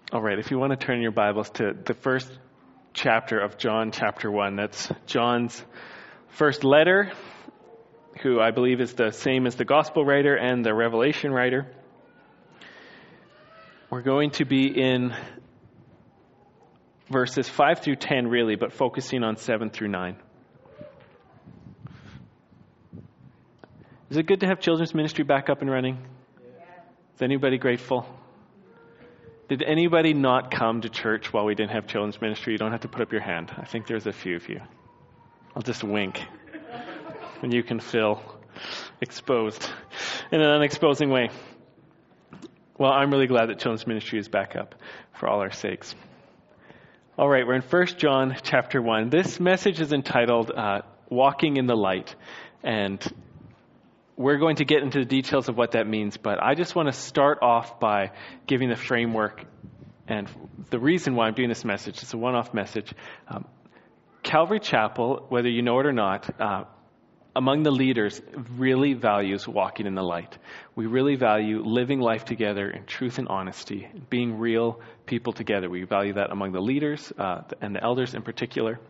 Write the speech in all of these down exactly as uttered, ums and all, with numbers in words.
All right, if you want to turn your Bibles to the first chapter of John, chapter one, that's John's first letter, who I believe is the same as the gospel writer and the Revelation writer. We're going to be in verses five through ten, really, but focusing on seven through nine. Is it good to have children's ministry back up and running? Yeah. Is anybody grateful? Did anybody not come to church while we didn't have children's ministry? You don't have to put up your hand. I think there's a few of you. I'll just wink. And you can feel exposed in an unexposing way. Well, I'm really glad that children's ministry is back up for all our sakes. All right, we're in First John chapter one. This message is entitled uh, Walking in the Light. And we're going to get into the details of what that means, but I just want to start off by giving the framework and the reason why I'm doing this message. It's a one-off message. Um, Calvary Chapel, whether you know it or not, uh, among the leaders really values walking in the light. We really value living life together in truth and honesty, being real people together. We value that among the leaders uh, and the elders in particular.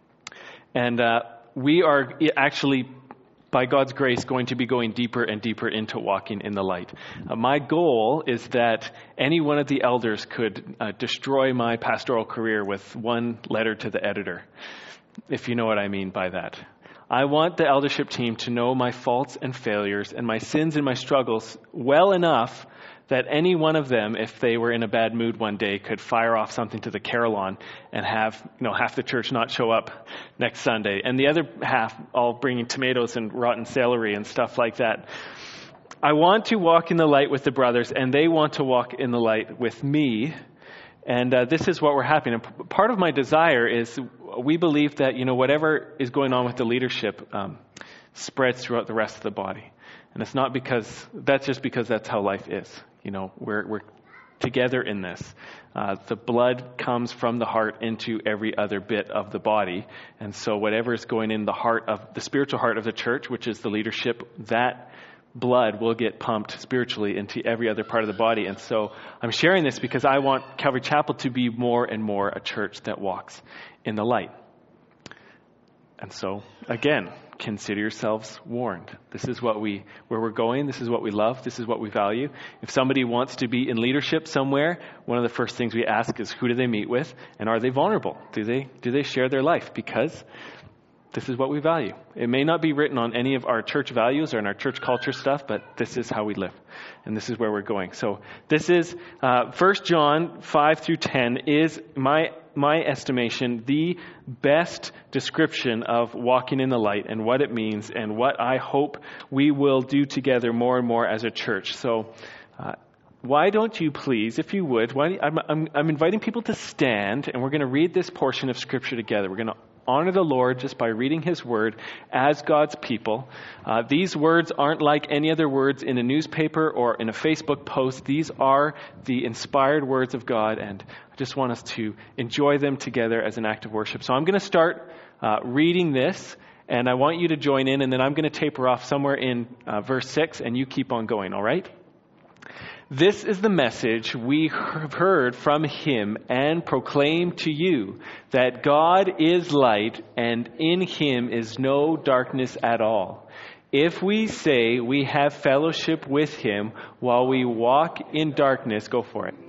And uh, we are actually, by God's grace, going to be going deeper and deeper into walking in the light. Uh, my goal is that any one of the elders could uh, destroy my pastoral career with one letter to the editor, if you know what I mean by that. I want the eldership team to know my faults and failures and my sins and my struggles well enough that any one of them, if they were in a bad mood one day, could fire off something to the carillon and have, you know, half the church not show up next Sunday, and the other half all bringing tomatoes and rotten celery and stuff like that. I want to walk in the light with the brothers, and they want to walk in the light with me. And uh, this is what we're having. And part of my desire is we believe that, you know, whatever is going on with the leadership um, spreads throughout the rest of the body. And it's not because, that's just because that's how life is. You know, we're we're together in this. Uh, the blood comes from the heart into every other bit of the body. And so whatever is going in the heart of, the spiritual heart of the church, which is the leadership, that blood will get pumped spiritually into every other part of the body. And so I'm sharing this because I want Calvary Chapel to be more and more a church that walks in the light. And so, again, consider yourselves warned. This is what we, where we're going. This is what we love. This is what we value. If somebody wants to be in leadership somewhere, one of the first things we ask is, who do they meet with? And are they vulnerable? Do they, do they share their life? Because this is what we value. It may not be written on any of our church values or in our church culture stuff, but this is how we live. And this is where we're going. So this is, uh, First John five through ten is my my estimation, the best description of walking in the light and what it means and what I hope we will do together more and more as a church. So uh, why don't you please, if you would, why, I'm, I'm, I'm inviting people to stand, and we're going to read this portion of Scripture together. We're going to honor the Lord just by reading His Word as God's people. Uh, these words aren't like any other words in a newspaper or in a Facebook post. These are the inspired words of God, and I just want us to enjoy them together as an act of worship. So I'm going to start uh, reading this, and I want you to join in, and then I'm going to taper off somewhere in uh, verse six, and you keep on going, all right? This is the message we have heard from Him and proclaim to you, that God is light and in Him is no darkness at all. If we say we have fellowship with Him while we walk in darkness, go for it.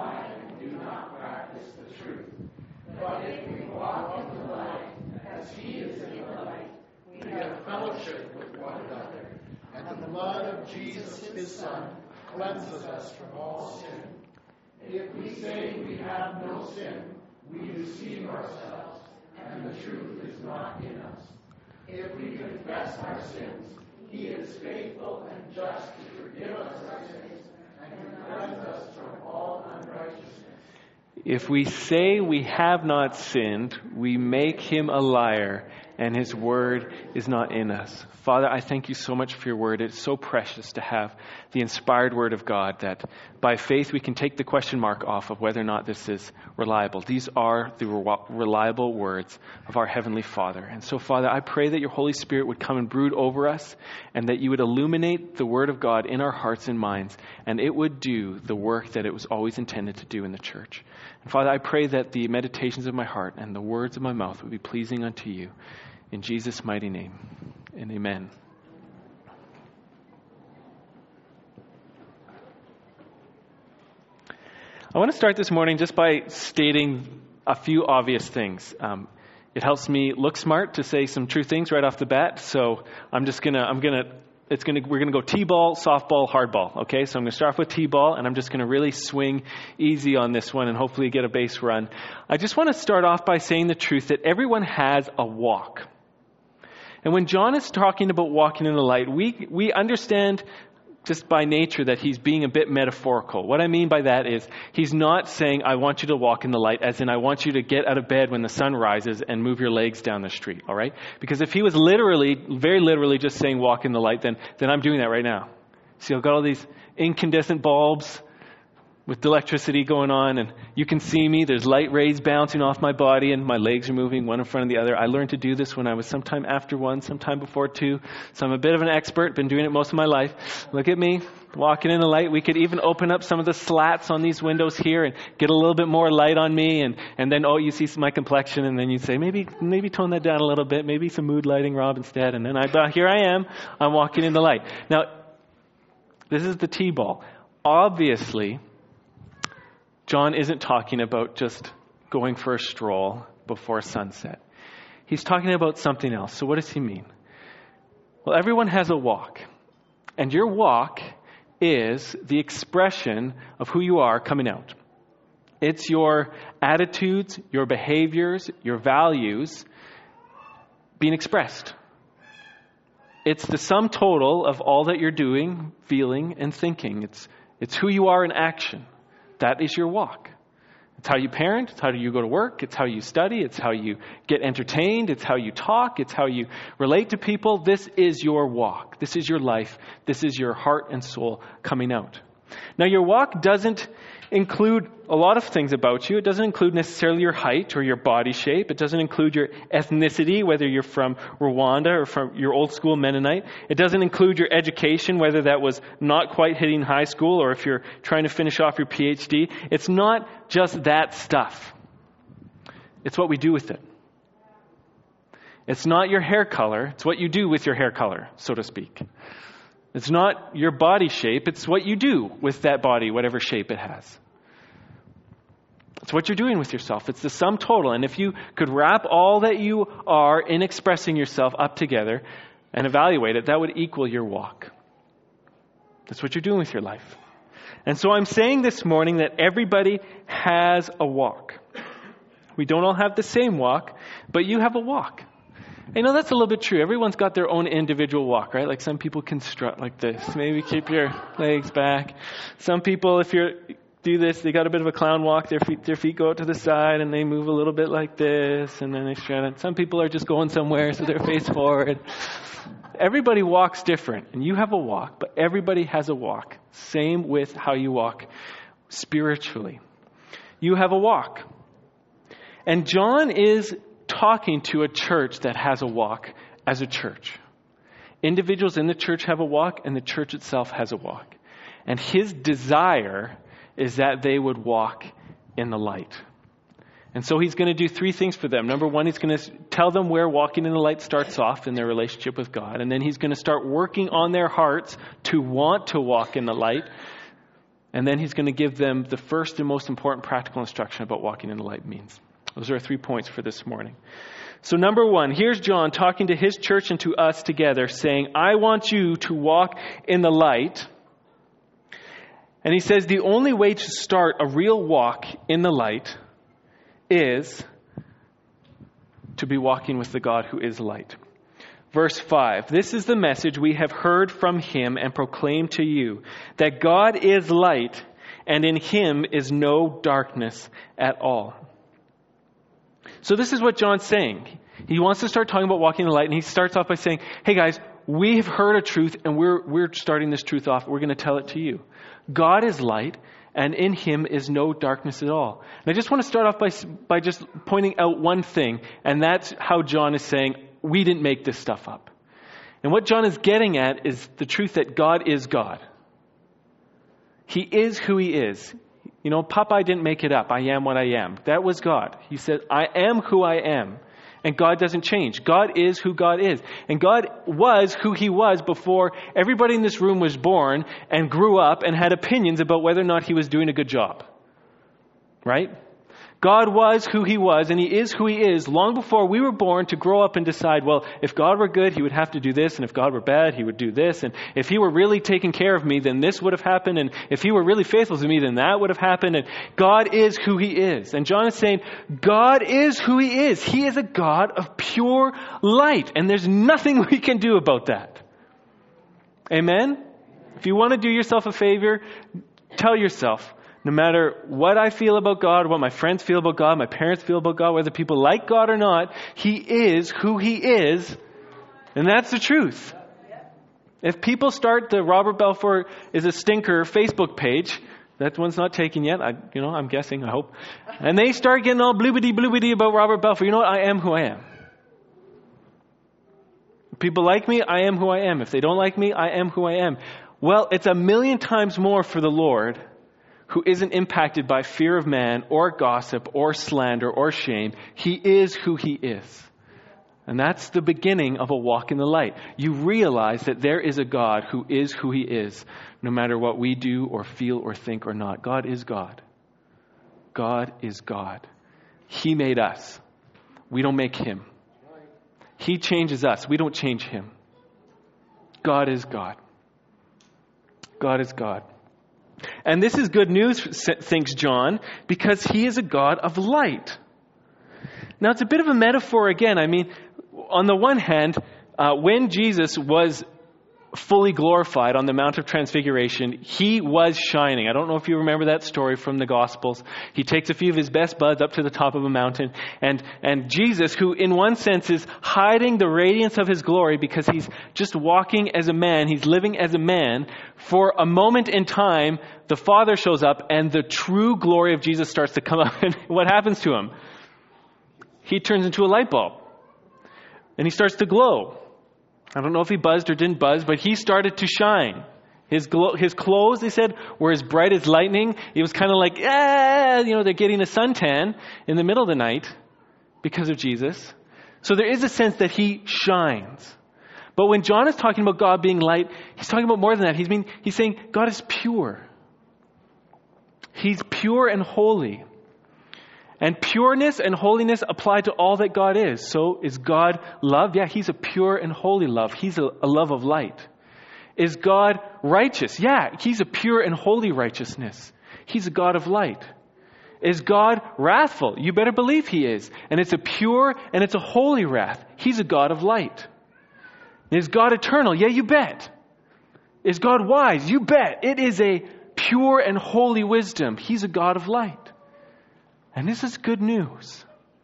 Do not practice the truth. But if we walk in the light, as He is in the light, we have fellowship with one another. And the blood of Jesus, His Son, cleanses us from all sin. If we say we have no sin, we deceive ourselves, and the truth is not in us. If we confess our sins, He is faithful and just to forgive us our sins and to cleanse us from all unrighteousness. If we say we have not sinned, we make Him a liar, and his word is not in us. Father, I thank you so much for your word. It's so precious to have the inspired word of God that by faith we can take the question mark off of whether or not this is reliable. These are the re- reliable words of our Heavenly Father. And so, Father, I pray that your Holy Spirit would come and brood over us and that you would illuminate the word of God in our hearts and minds, and it would do the work that it was always intended to do in the church. And Father, I pray that the meditations of my heart and the words of my mouth would be pleasing unto you. In Jesus' mighty name, and amen. I want to start this morning just by stating a few obvious things. Um, it helps me look smart to say some true things right off the bat, so I'm just gonna, I'm gonna, it's gonna, we're gonna go T-ball, softball, hardball. Okay, so I'm gonna start off with T-ball, and I'm just gonna really swing easy on this one, and hopefully get a base run. I just want to start off by saying the truth that everyone has a walk. And when John is talking about walking in the light, we we understand just by nature that he's being a bit metaphorical. What I mean by that is he's not saying, I want you to walk in the light, as in I want you to get out of bed when the sun rises and move your legs down the street, all right? Because if he was literally, very literally just saying walk in the light, then, then I'm doing that right now. See, I've got all these incandescent bulbs with electricity going on, and you can see me. There's light rays bouncing off my body, and my legs are moving one in front of the other. I learned to do this when I was sometime after one, sometime before two. So I'm a bit of an expert, been doing it most of my life. Look at me, walking in the light. We could even open up some of the slats on these windows here and get a little bit more light on me, and, and then, oh, you see my complexion, and then you say, maybe maybe tone that down a little bit, maybe some mood lighting, Rob, instead. And then I, uh, here I am, I'm walking in the light. Now, this is the T-ball. Obviously, John isn't talking about just going for a stroll before sunset. He's talking about something else. So what does he mean? Well, everyone has a walk. And your walk is the expression of who you are coming out. It's your attitudes, your behaviors, your values being expressed. It's the sum total of all that you're doing, feeling, and thinking. It's, it's who you are in action. That is your walk. It's how you parent. It's how you go to work. It's how you study. It's how you get entertained. It's how you talk. It's how you relate to people. This is your walk. This is your life. This is your heart and soul coming out. Now, your walk doesn't include a lot of things about you. It doesn't include necessarily your height or your body shape. It doesn't include your ethnicity, whether you're from Rwanda or from your old school Mennonite. It doesn't include your education, whether that was not quite hitting high school or if you're trying to finish off your P H D. It's not just that stuff. It's what we do with it. It's not your hair color. It's what you do with your hair color, so to speak. It's not your body shape. It's what you do with that body, whatever shape it has. It's what you're doing with yourself. It's the sum total. And if you could wrap all that you are in expressing yourself up together and evaluate it, that would equal your walk. That's what you're doing with your life. And so I'm saying this morning that everybody has a walk. We don't all have the same walk, but you have a walk. You know, that's a little bit true. Everyone's got their own individual walk, right? Like some people can strut like this. Maybe keep your legs back. Some people, if you do this, they got a bit of a clown walk. Their feet, their feet go out to the side and they move a little bit like this and then they strut it. Some people are just going somewhere so they're face forward. Everybody walks different, and you have a walk, but everybody has a walk. Same with how you walk spiritually. You have a walk. And John is talking to a church that has a walk as a church. Individuals in the church have a walk, and the church itself has a walk. And his desire is that they would walk in the light. And so he's going to do three things for them. Number one, he's going to tell them where walking in the light starts off in their relationship with God. And then he's going to start working on their hearts to want to walk in the light. And then he's going to give them the first and most important practical instruction about walking in the light means. Those are three points for this morning. So number one, here's John talking to his church and to us together, saying, I want you to walk in the light. And he says the only way to start a real walk in the light is to be walking with the God who is light. Verse five, this is the message we have heard from him and proclaimed to you, that God is light, and in him is no darkness at all. So this is what John's saying. He wants to start talking about walking in the light, and he starts off by saying, hey guys, we have heard a truth, and we're we're starting this truth off. We're going to tell it to you. God is light, and in him is no darkness at all. And I just want to start off by by just pointing out one thing, and that's how John is saying, we didn't make this stuff up. And what John is getting at is the truth that God is God. He is who he is. You know, Popeye didn't make it up. I am what I am. That was God. He said, I am who I am. And God doesn't change. God is who God is. And God was who he was before everybody in this room was born and grew up and had opinions about whether or not he was doing a good job. Right? God was who he was, and he is who he is long before we were born to grow up and decide, well, if God were good, he would have to do this, and if God were bad, he would do this, and if he were really taking care of me, then this would have happened, and if he were really faithful to me, then that would have happened, and God is who he is. And John is saying, God is who he is. He is a God of pure light, and there's nothing we can do about that. Amen? If you want to do yourself a favor, tell yourself, no matter what I feel about God, what my friends feel about God, my parents feel about God, whether people like God or not, he is who he is, and that's the truth. If people start the Robert Balfour is a stinker Facebook page, that one's not taken yet, I, you know, I'm guessing, I hope, and they start getting all bloobity bloobity about Robert Balfour, you know what, I am who I am. If people like me, I am who I am. If they don't like me, I am who I am. Well, it's a million times more for the Lord, who isn't impacted by fear of man or gossip or slander or shame. He is who he is. And that's the beginning of a walk in the light. You realize that there is a God who is who he is, no matter what we do or feel or think or not. God is God. God is God. He made us. We don't make him. He changes us. We don't change him. God is God. God is God. And this is good news, thinks John, because he is a God of light. Now, it's a bit of a metaphor again. I mean, on the one hand, uh, when Jesus was fully glorified on the Mount of Transfiguration, he was shining. I don't know if you remember that story from the Gospels. He takes a few of his best buds up to the top of a mountain, and, and Jesus, who in one sense is hiding the radiance of his glory because he's just walking as a man, he's living as a man, for a moment in time, the Father shows up and the true glory of Jesus starts to come up. And what happens to him? He turns into a light bulb, and he starts to glow. I don't know if he buzzed or didn't buzz, but he started to shine. His glow, his clothes, they said, were as bright as lightning. He was kind of like, ah, you know, they're getting a suntan in the middle of the night because of Jesus. So there is a sense that he shines. But when John is talking about God being light, he's talking about more than that. He's mean, he's saying God is pure. He's pure and holy. And pureness and holiness apply to all that God is. So is God love? Yeah, he's a pure and holy love. He's a, a love of light. Is God righteous? Yeah, he's a pure and holy righteousness. He's a God of light. Is God wrathful? You better believe he is. And it's a pure and it's a holy wrath. He's a God of light. Is God eternal? Yeah, you bet. Is God wise? You bet. It is a pure and holy wisdom. He's a God of light. And this is good news.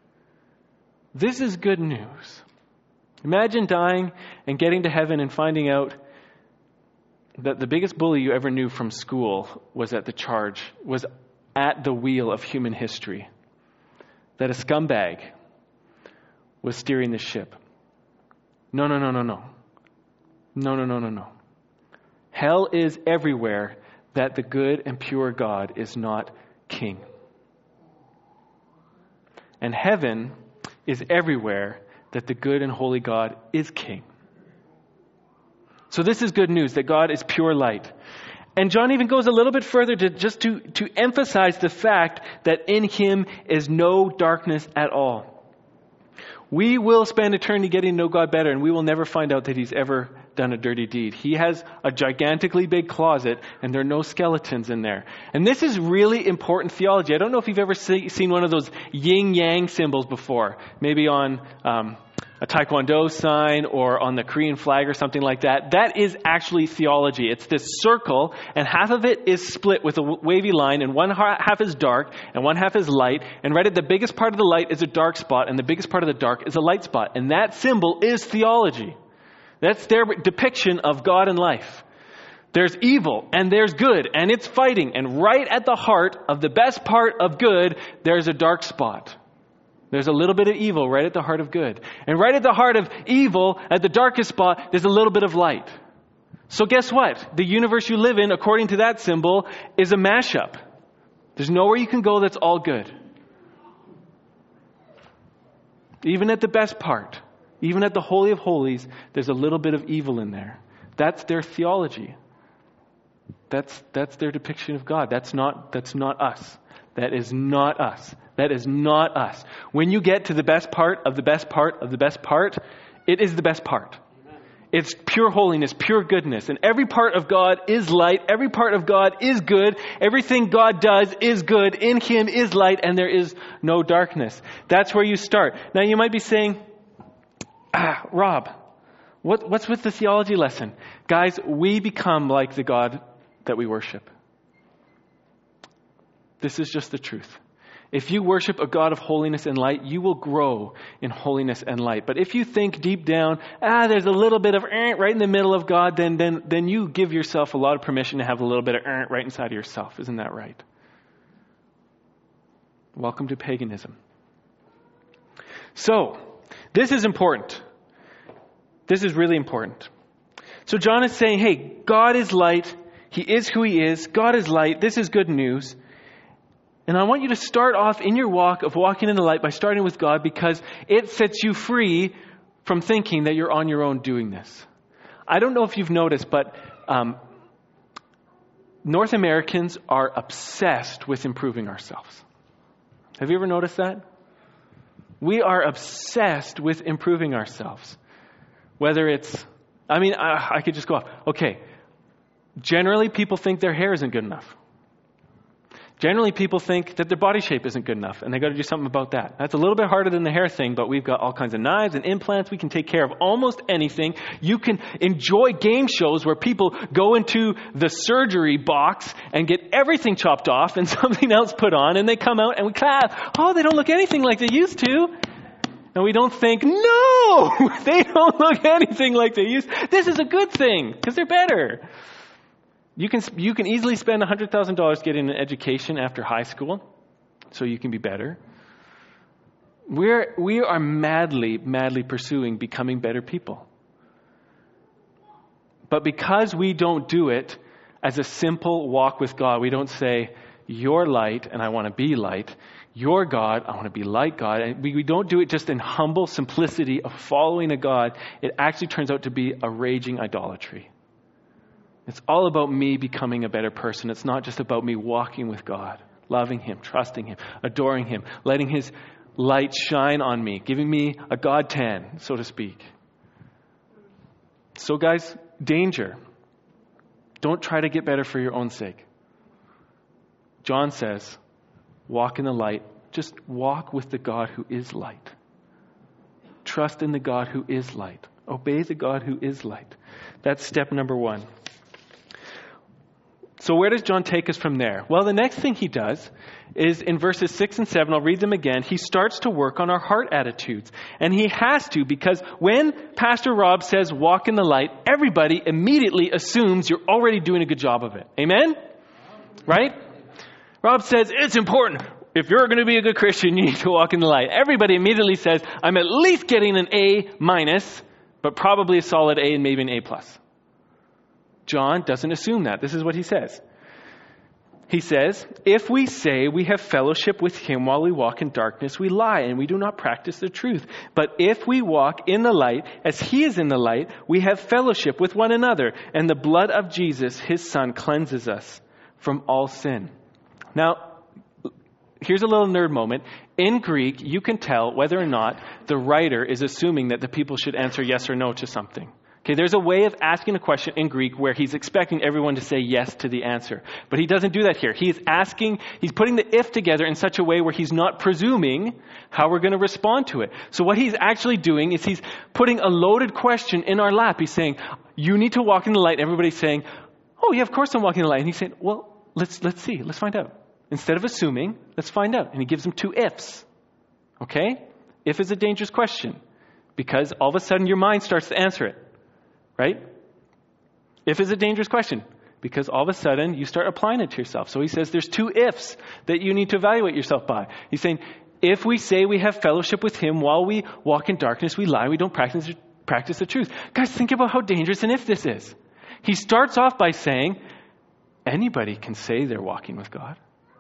This is good news. Imagine dying and getting to heaven and finding out that the biggest bully you ever knew from school was at the charge, was at the wheel of human history. That a scumbag was steering the ship. No, no, no, no, no. No, no, no, no, no. Hell is everywhere that the good and pure God is not king. And heaven is everywhere that the good and holy God is king. So this is good news, that God is pure light. And John even goes a little bit further to just to, to emphasize the fact that in him is no darkness at all. We will spend eternity getting to know God better, and we will never find out that he's ever done a dirty deed. He has a gigantically big closet, and there are no skeletons in there. And this is really important theology. I don't know if you've ever see, seen one of those yin-yang symbols before. Maybe on um, a Taekwondo sign or on the Korean flag or something like that. That is actually theology. It's this circle, and half of it is split with a wavy line, and one half is dark, and one half is light. And right at the biggest part of the light is a dark spot, and the biggest part of the dark is a light spot. And that symbol is theology. That's their depiction of God and life. There's evil, and there's good, and it's fighting. And right at the heart of the best part of good, there's a dark spot. There's a little bit of evil right at the heart of good. And right at the heart of evil, at the darkest spot, there's a little bit of light. So guess what? The universe you live in, according to that symbol, is a mashup. There's nowhere you can go that's all good. Even at the best part, even at the Holy of Holies, there's a little bit of evil in there. That's their theology. That's that's their depiction of God. That's not that's not us. That is not us. That is not us. When you get to the best part of the best part of the best part, it is the best part. Amen. It's pure holiness, pure goodness. And every part of God is light. Every part of God is good. Everything God does is good. In Him is light, and there is no darkness. That's where you start. Now you might be saying, ah, Rob, what, what's with the theology lesson? Guys, we become like the God that we worship. This is just the truth. If you worship a God of holiness and light, you will grow in holiness and light. But if you think deep down, ah, there's a little bit of eh, right in the middle of God, then, then, then you give yourself a lot of permission to have a little bit of eh, right inside of yourself. Isn't that right? Welcome to paganism. So, this is important. This is really important. So John is saying, hey, God is light. He is who He is. God is light. This is good news. And I want you to start off in your walk of walking in the light by starting with God, because it sets you free from thinking that you're on your own doing this. I don't know if you've noticed, but um, North Americans are obsessed with improving ourselves. Have you ever noticed that? We are obsessed with improving ourselves. Whether it's, I mean, I, I could just go off. Okay. Generally, people think their hair isn't good enough. Generally, people think that their body shape isn't good enough, and they got to do something about that. That's a little bit harder than the hair thing, but we've got all kinds of knives and implants. We can take care of almost anything. You can enjoy game shows where people go into the surgery box and get everything chopped off and something else put on, and they come out and we clap. Oh, they don't look anything like they used to. And we don't think, no, they don't look anything like they used to. This is a good thing, because they're better. You can you can easily spend one hundred thousand dollars getting an education after high school, so you can be better. We're, we are madly, madly pursuing becoming better people. But because we don't do it as a simple walk with God, we don't say, you're light and I want to be light. You're God, I want to be like God. And we, we don't do it just in humble simplicity of following a God. It actually turns out to be a raging idolatry. It's all about me becoming a better person. It's not just about me walking with God, loving Him, trusting Him, adoring Him, letting His light shine on me, giving me a God tan, so to speak. So guys, danger. Don't try to get better for your own sake. John says, walk in the light. Just walk with the God who is light. Trust in the God who is light. Obey the God who is light. That's step number one. So where does John take us from there? Well, the next thing he does is in verses six and seven, I'll read them again. He starts to work on our heart attitudes. And he has to, because when Pastor Rob says walk in the light, everybody immediately assumes you're already doing a good job of it. Amen? Right? Rob says it's important. If you're going to be a good Christian, you need to walk in the light. Everybody immediately says, I'm at least getting an A minus, but probably a solid A and maybe an A plus. John doesn't assume that. This is what he says. He says, if we say we have fellowship with Him while we walk in darkness, we lie and we do not practice the truth. But if we walk in the light as He is in the light, we have fellowship with one another. And the blood of Jesus, His Son, cleanses us from all sin. Now, here's a little nerd moment. In Greek, you can tell whether or not the writer is assuming that the people should answer yes or no to something. Okay, there's a way of asking a question in Greek where he's expecting everyone to say yes to the answer. But he doesn't do that here. He's asking, he's putting the if together in such a way where he's not presuming how we're going to respond to it. So what he's actually doing is he's putting a loaded question in our lap. He's saying, you need to walk in the light. Everybody's saying, oh yeah, of course I'm walking in the light. And he's saying, well, let's let's see, let's find out. Instead of assuming, let's find out. And he gives them two ifs. Okay? If is a dangerous question because all of a sudden your mind starts to answer it. Right? If is a dangerous question because all of a sudden you start applying it to yourself. So he says there's two ifs that you need to evaluate yourself by. He's saying, if we say we have fellowship with him while we walk in darkness, we lie, we don't practice, practice the truth. Guys, think about how dangerous an if this is. He starts off by saying, anybody can say they're walking with God.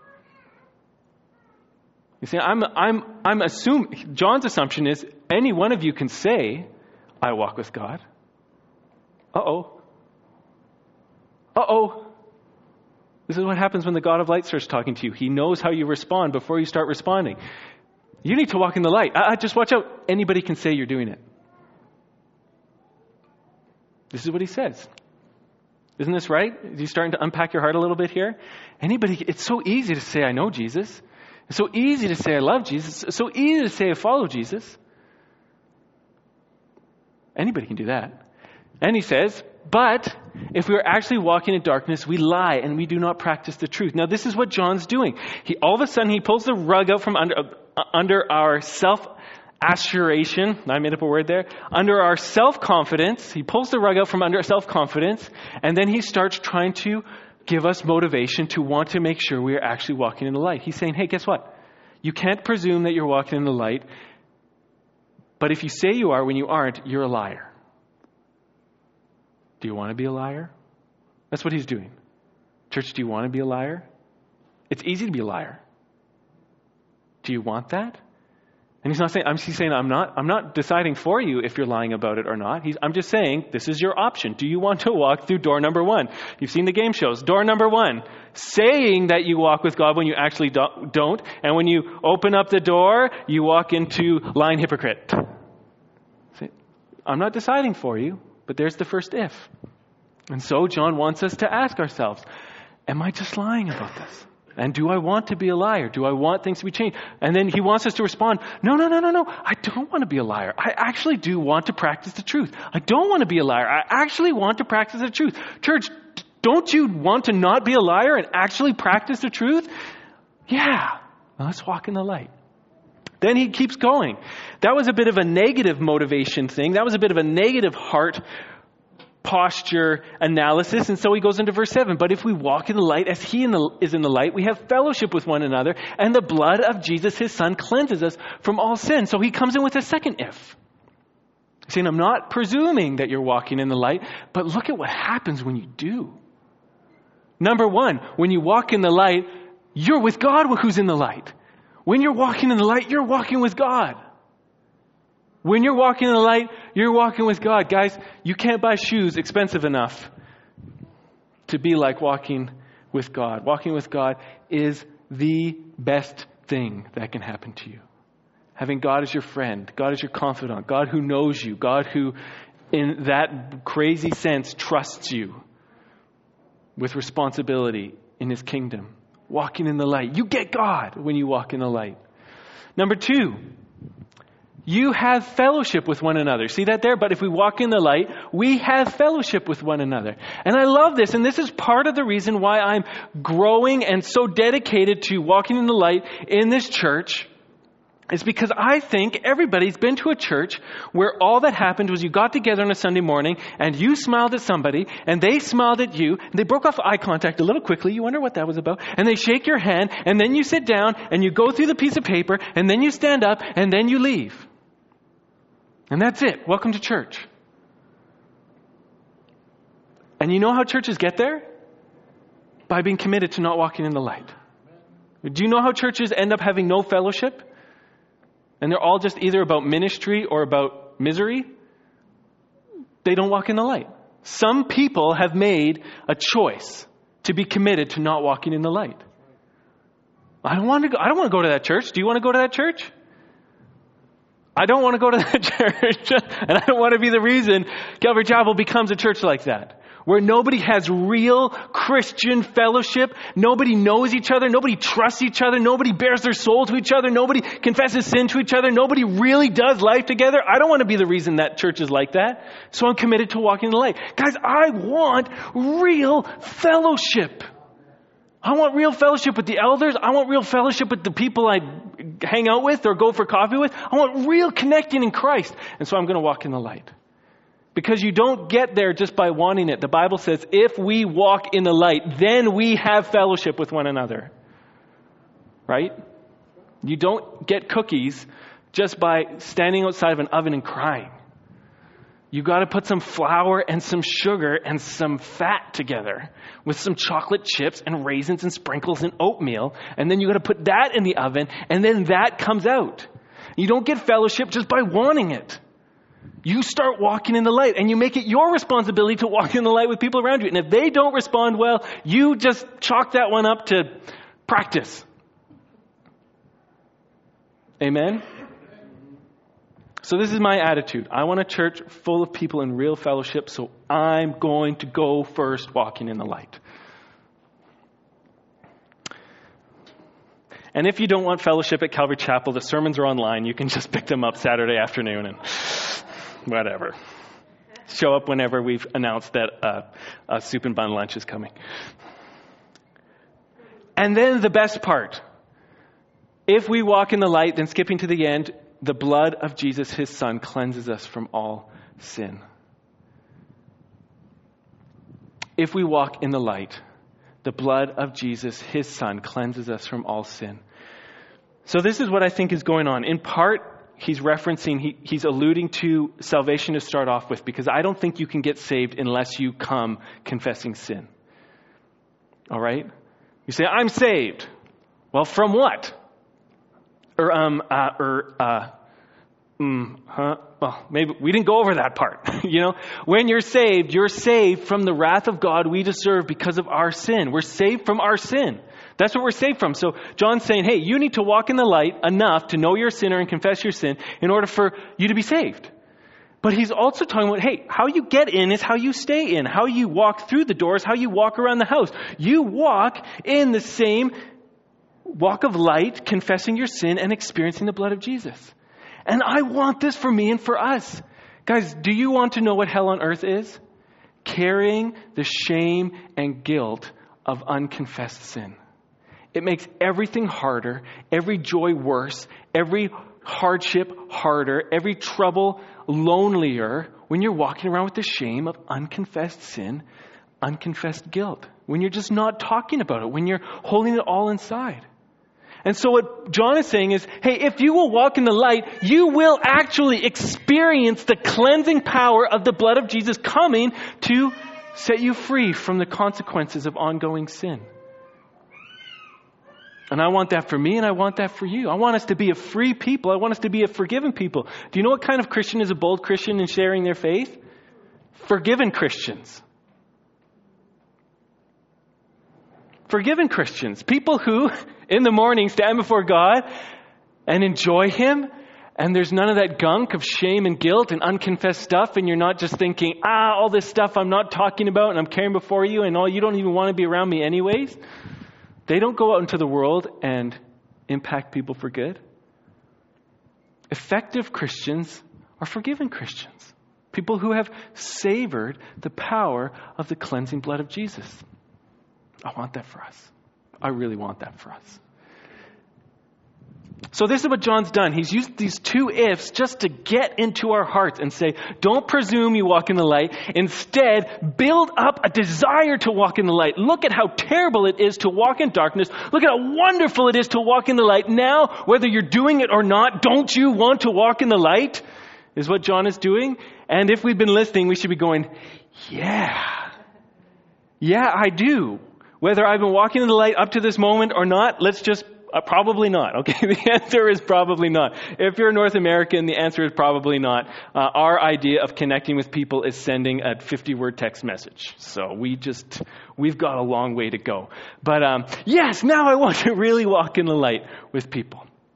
You see, I'm, I'm, I'm assuming, John's assumption is any one of you can say, I walk with God. Uh-oh. Uh-oh. This is what happens when the God of light starts talking to you. He knows how you respond before you start responding. You need to walk in the light. Uh, just watch out. Anybody can say you're doing it. This is what he says. Isn't this right? Are you starting to unpack your heart a little bit here? Anybody, it's so easy to say I know Jesus. It's so easy to say I love Jesus. It's so easy to say I follow Jesus. Anybody can do that. And he says, but if we are actually walking in darkness, we lie and we do not practice the truth. Now, this is what John's doing. He all of a sudden, he pulls the rug out from under, uh, under our self-assuration. I made up a word there. Under our self-confidence. He pulls the rug out from under our self-confidence. And then he starts trying to give us motivation to want to make sure we are actually walking in the light. He's saying, hey, guess what? You can't presume that you're walking in the light. But if you say you are when you aren't, you're a liar. Do you want to be a liar? That's what he's doing. Church, do you want to be a liar? It's easy to be a liar. Do you want that? And he's not saying, I'm he's saying, I'm not, I'm not deciding for you if you're lying about it or not. He's, I'm just saying, this is your option. Do you want to walk through door number one? You've seen the game shows. Door number one, saying that you walk with God when you actually do, don't. And when you open up the door, you walk into lying hypocrite. See, I'm not deciding for you. But there's the first if. And so John wants us to ask ourselves, am I just lying about this? And do I want to be a liar? Do I want things to be changed? And then he wants us to respond, no, no, no, no, no. I don't want to be a liar. I actually do want to practice the truth. I don't want to be a liar. I actually want to practice the truth. Church, don't you want to not be a liar and actually practice the truth? Yeah. Well, let's walk in the light. Then he keeps going. That was a bit of a negative motivation thing. That was a bit of a negative heart posture analysis. And so he goes into verse seven. But if we walk in the light as he in the, is in the light, we have fellowship with one another. And the blood of Jesus, his son, cleanses us from all sin. So he comes in with a second if. Saying, I'm not presuming that you're walking in the light, but look at what happens when you do. Number one, when you walk in the light, you're with God who's in the light. When you're walking in the light, you're walking with God. When you're walking in the light, you're walking with God. Guys, you can't buy shoes expensive enough to be like walking with God. Walking with God is the best thing that can happen to you. Having God as your friend, God as your confidant, God who knows you, God who, in that crazy sense, trusts you with responsibility in his kingdom. Walking in the light. You get God when you walk in the light. Number two, you have fellowship with one another. See that there? But if we walk in the light, we have fellowship with one another. And I love this. And this is part of the reason why I'm growing and so dedicated to walking in the light in this church. It's because I think everybody's been to a church where all that happened was you got together on a Sunday morning and you smiled at somebody and they smiled at you. And they broke off eye contact a little quickly. You wonder what that was about. And they shake your hand and then you sit down and you go through the piece of paper and then you stand up and then you leave. And that's it. Welcome to church. And you know how churches get there? By being committed to not walking in the light. Do you know how churches end up having no fellowship? And they're all just either about ministry or about misery. They don't walk in the light. Some people have made a choice to be committed to not walking in the light. I don't want to go, I don't want to go to that church. Do you want to go to that church? I don't want to go to that church, and I don't want to be the reason Calvary Chapel becomes a church like that, where nobody has real Christian fellowship, nobody knows each other, nobody trusts each other, nobody bears their soul to each other, nobody confesses sin to each other, nobody really does life together. I don't want to be the reason that church is like that, so I'm committed to walking in the light. Guys, I want real fellowship. I want real fellowship with the elders. I want real fellowship with the people I hang out with or go for coffee with. I want real connecting in Christ. And so I'm going to walk in the light. Because you don't get there just by wanting it. The Bible says, if we walk in the light, then we have fellowship with one another. Right? You don't get cookies just by standing outside of an oven and crying. You got to put some flour and some sugar and some fat together with some chocolate chips and raisins and sprinkles and oatmeal. And then you got to put that in the oven, and then that comes out. You don't get fellowship just by wanting it. You start walking in the light, and you make it your responsibility to walk in the light with people around you. And if they don't respond well, you just chalk that one up to practice. Amen? So this is my attitude. I want a church full of people in real fellowship, so I'm going to go first walking in the light. And if you don't want fellowship at Calvary Chapel, the sermons are online. You can just pick them up Saturday afternoon and whatever. Show up whenever we've announced that uh, a soup and bun lunch is coming. And then the best part. If we walk in the light, then skipping to the end, the blood of Jesus, his son, cleanses us from all sin. If we walk in the light, the blood of Jesus, his son, cleanses us from all sin. So this is what I think is going on. In part, he's referencing, he, he's alluding to salvation to start off with, because I don't think you can get saved unless you come confessing sin. All right? You say, I'm saved. Well, from what? Or, um, uh, or, uh, mm, huh? Well, maybe we didn't go over that part. You know, when you're saved, you're saved from the wrath of God we deserve because of our sin. We're saved from our sin. That's what we're saved from. So John's saying, hey, you need to walk in the light enough to know you're a sinner and confess your sin in order for you to be saved. But he's also talking about, hey, how you get in is how you stay in. How you walk through the doors, how you walk around the house. You walk in the same walk of light, confessing your sin and experiencing the blood of Jesus. And I want this for me and for us. Guys, do you want to know what hell on earth is? Carrying the shame and guilt of unconfessed sin. It makes everything harder, every joy worse, every hardship harder, every trouble lonelier when you're walking around with the shame of unconfessed sin, unconfessed guilt. When you're just not talking about it, when you're holding it all inside. And so what John is saying is, hey, if you will walk in the light, you will actually experience the cleansing power of the blood of Jesus coming to set you free from the consequences of ongoing sin. And I want that for me, and I want that for you. I want us to be a free people. I want us to be a forgiven people. Do you know what kind of Christian is a bold Christian in sharing their faith? Forgiven Christians. Forgiven Christians. People who, in the morning, stand before God and enjoy Him. And there's none of that gunk of shame and guilt and unconfessed stuff. And you're not just thinking, ah, all this stuff I'm not talking about and I'm carrying before you and all, you don't even want to be around me anyways. They don't go out into the world and impact people for good. Effective Christians are forgiven Christians. People who have savored the power of the cleansing blood of Jesus. I want that for us. I really want that for us. So this is what John's done. He's used these two ifs just to get into our hearts and say, don't presume you walk in the light. Instead, build up a desire to walk in the light. Look at how terrible it is to walk in darkness. Look at how wonderful it is to walk in the light. Now, whether you're doing it or not, don't you want to walk in the light? Is what John is doing. And if we've been listening, we should be going, yeah. Yeah, I do. Whether I've been walking in the light up to this moment or not, let's just Uh, probably not. Okay, the answer is probably not. If you're North American, the answer is probably not. Uh, our idea of connecting with people is sending a fifty-word text message. So we just, we've got a long way to go. But um, yes, now I want to really walk in the light with people.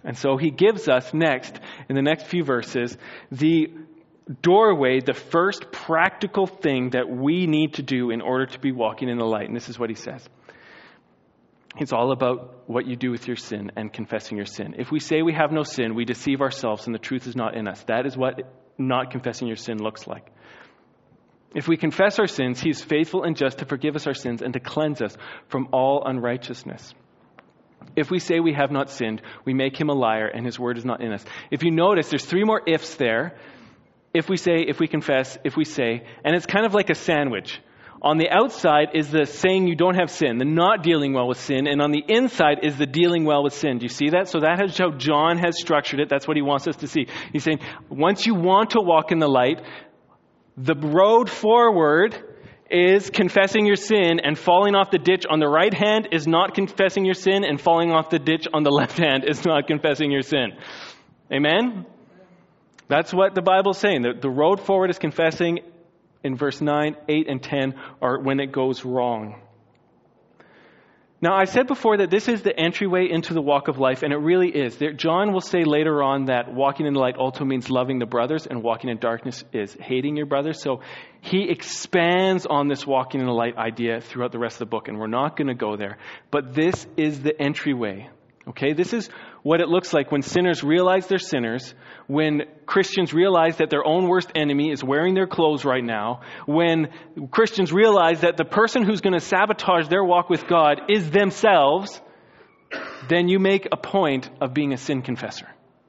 And so he gives us next, in the next few verses, the doorway, the first practical thing that we need to do in order to be walking in the light. And this is what he says. It's all about what you do with your sin and confessing your sin. If we say we have no sin, we deceive ourselves and the truth is not in us. That is what not confessing your sin looks like. If we confess our sins, he is faithful and just to forgive us our sins and to cleanse us from all unrighteousness. If we say we have not sinned, we make him a liar and his word is not in us. If you notice, there's three more ifs there. If we say, if we confess, if we say, and it's kind of like a sandwich. On the outside is the saying you don't have sin, the not dealing well with sin, and on the inside is the dealing well with sin. Do you see that? So that is how John has structured it. That's what he wants us to see. He's saying, once you want to walk in the light, the road forward is confessing your sin, and falling off the ditch on the right hand is not confessing your sin, and falling off the ditch on the left hand is not confessing your sin. Amen? That's what the Bible's saying. The, the road forward is confessing. In verse nine, eight, and ten are when it goes wrong. Now, I said before that this is the entryway into the walk of life, and it really is. There, John will say later on that walking in the light also means loving the brothers, and walking in darkness is hating your brothers. So he expands on this walking in the light idea throughout the rest of the book, and we're not going to go there. But this is the entryway. Okay, this is what it looks like when sinners realize they're sinners, when Christians realize that their own worst enemy is wearing their clothes right now, when Christians realize that the person who's going to sabotage their walk with God is themselves, then you make a point of being a sin confessor.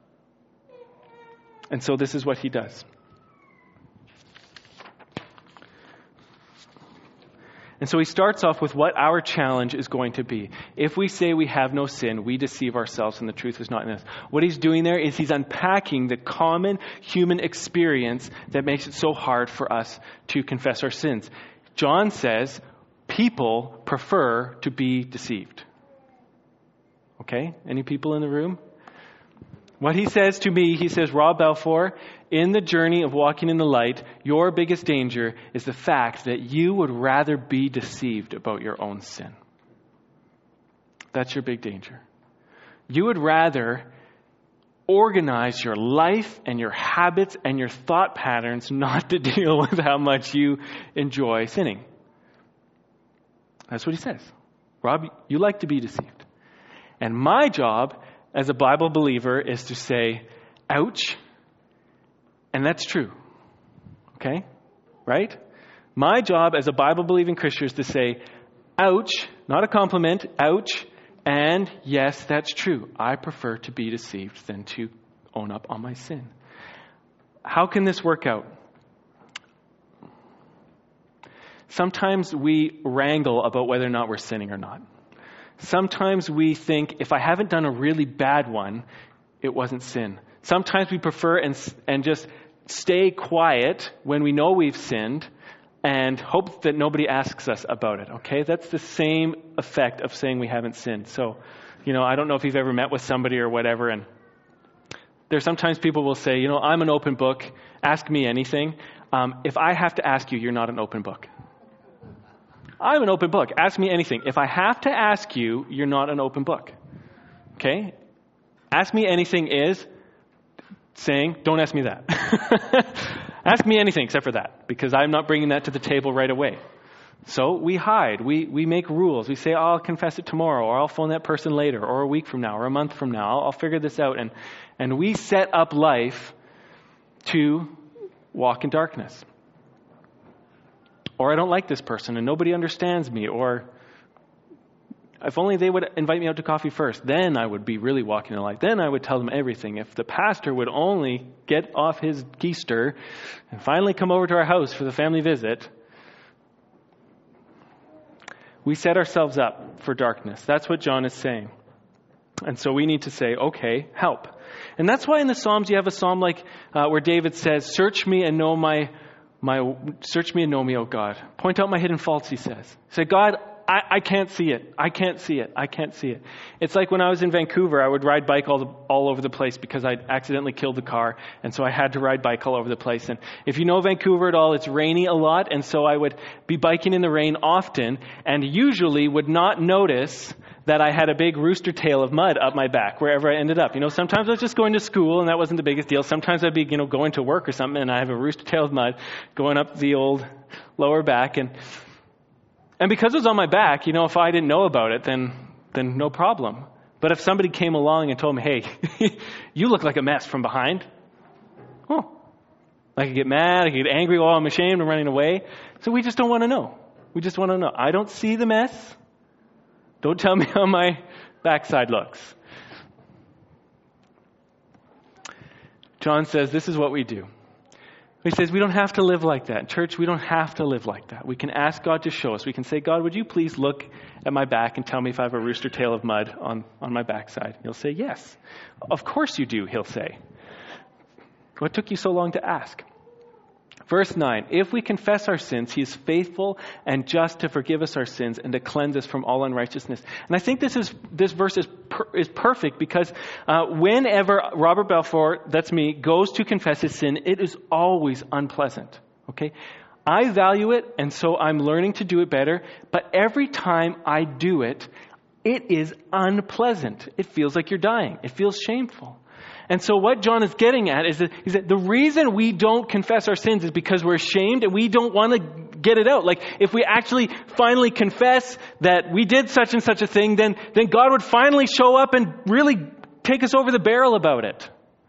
And so this is what he does. And so he starts off with what our challenge is going to be. If we say we have no sin, we deceive ourselves and the truth is not in us. What he's doing there is he's unpacking the common human experience that makes it so hard for us to confess our sins. John says people prefer to be deceived. Okay? Any people in the room? What he says to me, he says, Rob Balfour, in the journey of walking in the light, your biggest danger is the fact that you would rather be deceived about your own sin. That's your big danger. You would rather organize your life and your habits and your thought patterns not to deal with how much you enjoy sinning. That's what he says. Rob, you like to be deceived. And my job as a Bible believer is to say, ouch, and that's true. Okay? Right? My job as a Bible-believing Christian is to say, ouch, not a compliment, ouch, and yes, that's true. I prefer to be deceived than to own up on my sin. How can this work out? Sometimes we wrangle about whether or not we're sinning or not. Sometimes we think, if I haven't done a really bad one, it wasn't sin. Sometimes we prefer and and just stay quiet when we know we've sinned and hope that nobody asks us about it, okay? That's the same effect of saying we haven't sinned. So, you know, I don't know if you've ever met with somebody or whatever, and there's sometimes people will say, you know, I'm an open book, ask me anything. Um, if I have to ask you, you're not an open book. I'm an open book. Ask me anything. If I have to ask you, you're not an open book. Okay? Ask me anything is saying, don't ask me that. Ask me anything except for that, because I'm not bringing that to the table right away. So we hide. We we make rules. We say, oh, I'll confess it tomorrow, or I'll phone that person later, or a week from now, or a month from now. I'll, I'll figure this out. And, and we set up life to walk in darkness. Or I don't like this person and nobody understands me. Or if only they would invite me out to coffee first, then I would be really walking in the light. Then I would tell them everything. If the pastor would only get off his keister and finally come over to our house for the family visit. We set ourselves up for darkness. That's what John is saying. And so we need to say, okay, help. And that's why in the Psalms you have a psalm like uh, where David says, search me and know my My, search me and know me, O God. Point out my hidden faults, he says. Say, God, I, I can't see it. I can't see it. I can't see it. It's like when I was in Vancouver, I would ride bike all, the, all over the place because I'd accidentally killed the car. And so I had to ride bike all over the place. And if you know Vancouver at all, it's rainy a lot. And so I would be biking in the rain often and usually would not notice that I had a big rooster tail of mud up my back wherever I ended up. You know, sometimes I was just going to school and that wasn't the biggest deal. Sometimes I'd be, you know, going to work or something and I have a rooster tail of mud going up the old lower back. And and because it was on my back, you know, if I didn't know about it, then then no problem. But if somebody came along and told me, hey, you look like a mess from behind, oh, I could get mad, I could get angry, oh, I'm ashamed, I'm running away. So we just don't want to know. We just want to know. I don't see the mess. Don't tell me how my backside looks. John says this is what we do. He says we don't have to live like that. Church, we don't have to live like that. We can ask God to show us. We can say, God, would you please look at my back and tell me if I have a rooster tail of mud on, on my backside? He'll say, yes. Of course you do, he'll say. What took you so long to ask? Verse nine, if we confess our sins, he is faithful and just to forgive us our sins and to cleanse us from all unrighteousness. And I think this is this verse is per, is perfect because uh, whenever Robert Balfour, that's me, goes to confess his sin, it is always unpleasant. Okay? I value it, and so I'm learning to do it better, but every time I do it, it is unpleasant. It feels like you're dying. It feels shameful. And so what John is getting at is that, is that the reason we don't confess our sins is because we're ashamed and we don't want to get it out. Like if we actually finally confess that we did such and such a thing, then, then God would finally show up and really take us over the barrel about it.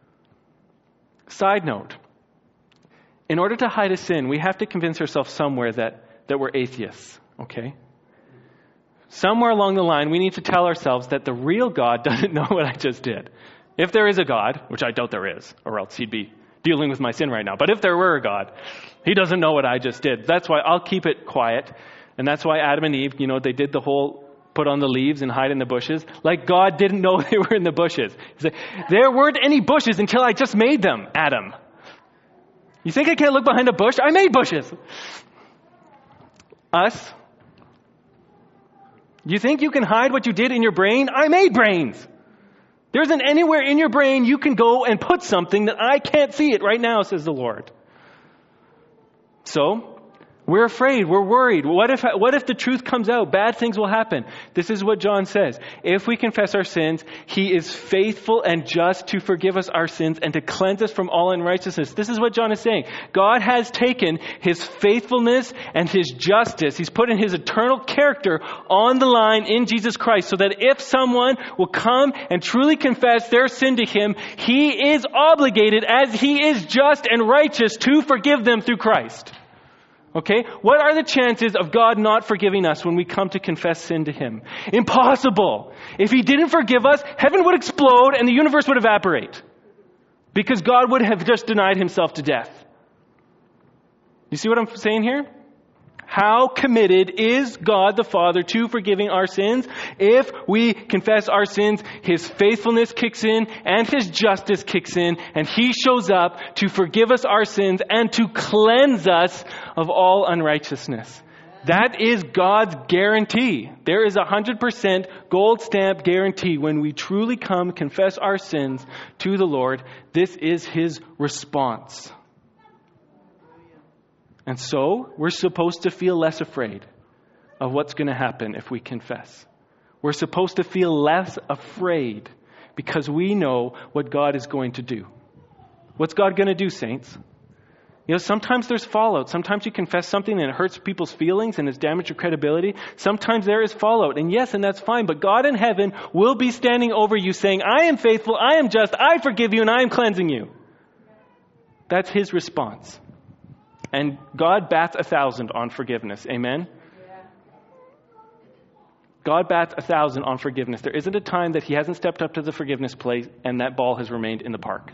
Side note, in order to hide a sin, we have to convince ourselves somewhere that, that we're atheists, okay? Somewhere along the line, we need to tell ourselves that the real God doesn't know what I just did. If there is a God, which I doubt there is, or else he'd be dealing with my sin right now. But if there were a God, he doesn't know what I just did. That's why I'll keep it quiet. And that's why Adam and Eve, you know, they did the whole put on the leaves and hide in the bushes. Like God didn't know they were in the bushes. He's like, there weren't any bushes until I just made them, Adam. You think I can't look behind a bush? I made bushes. Us? You think you can hide what you did in your brain? I made brains. There isn't anywhere in your brain you can go and put something that I can't see it right now, says the Lord. So, we're afraid, we're worried. What if, what if the truth comes out? Bad things will happen. This is what John says. If we confess our sins, he is faithful and just to forgive us our sins and to cleanse us from all unrighteousness. This is what John is saying. God has taken his faithfulness and his justice. He's put in his eternal character on the line in Jesus Christ so that if someone will come and truly confess their sin to him, he is obligated as he is just and righteous to forgive them through Christ. Okay? What are the chances of God not forgiving us when we come to confess sin to him? Impossible. If he didn't forgive us, heaven would explode and the universe would evaporate. Because God would have just denied himself to death. You see what I'm saying here? How committed is God the Father to forgiving our sins? If we confess our sins, his faithfulness kicks in and his justice kicks in, and he shows up to forgive us our sins and to cleanse us of all unrighteousness. That is God's guarantee. There is a one hundred percent gold stamp guarantee when we truly come confess our sins to the Lord. This is his response. And so, we're supposed to feel less afraid of what's going to happen if we confess. We're supposed to feel less afraid because we know what God is going to do. What's God going to do, saints? You know, sometimes there's fallout. Sometimes you confess something and it hurts people's feelings and it's damaged your credibility. Sometimes there is fallout. And yes, and that's fine. But God in heaven will be standing over you saying, I am faithful, I am just, I forgive you, and I am cleansing you. That's his response. And God bats a thousand on forgiveness. Amen? Yeah. God bats a thousand on forgiveness. There isn't a time that he hasn't stepped up to the forgiveness plate and that ball has remained in the park.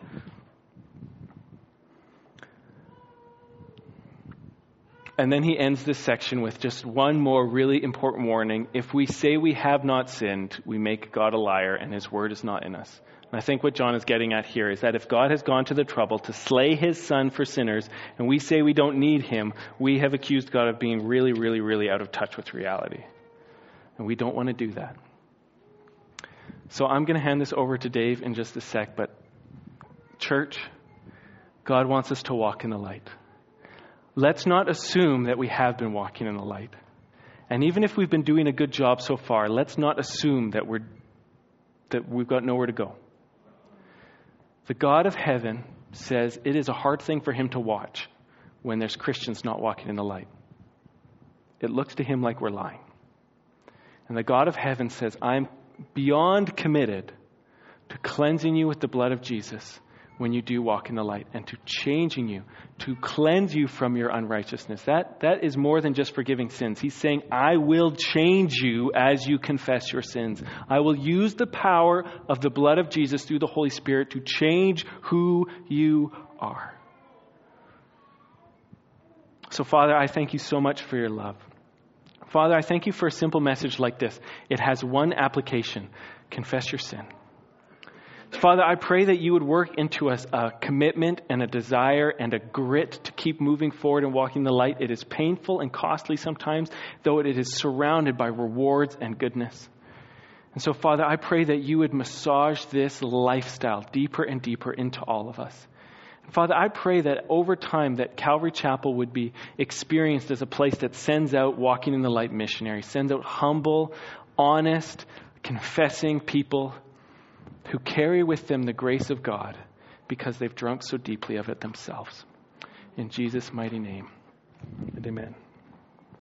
And then he ends this section with just one more really important warning. If we say we have not sinned, we make God a liar and his word is not in us. And I think what John is getting at here is that if God has gone to the trouble to slay his son for sinners, and we say we don't need him, we have accused God of being really, really, really out of touch with reality. And we don't want to do that. So I'm going to hand this over to Dave in just a sec, but church, God wants us to walk in the light. Let's not assume that we have been walking in the light. And even if we've been doing a good job so far, let's not assume that we're that we've got nowhere to go. The God of heaven says it is a hard thing for him to watch when there's Christians not walking in the light. It looks to him like we're lying. And the God of heaven says, I'm beyond committed to cleansing you with the blood of Jesus when you do walk in the light, and to changing you, to cleanse you from your unrighteousness. That, that is more than just forgiving sins. He's saying, I will change you as you confess your sins. I will use the power of the blood of Jesus through the Holy Spirit to change who you are. So, Father, I thank you so much for your love. Father, I thank you for a simple message like this. It has one application. Confess your sin. Father, I pray that you would work into us a commitment and a desire and a grit to keep moving forward and walking the light. It is painful and costly sometimes, though it is surrounded by rewards and goodness. And so, Father, I pray that you would massage this lifestyle deeper and deeper into all of us. And Father, I pray that over time that Calvary Chapel would be experienced as a place that sends out walking in the light missionaries, sends out humble, honest, confessing people who carry with them the grace of God because they've drunk so deeply of it themselves. In Jesus' mighty name, and amen.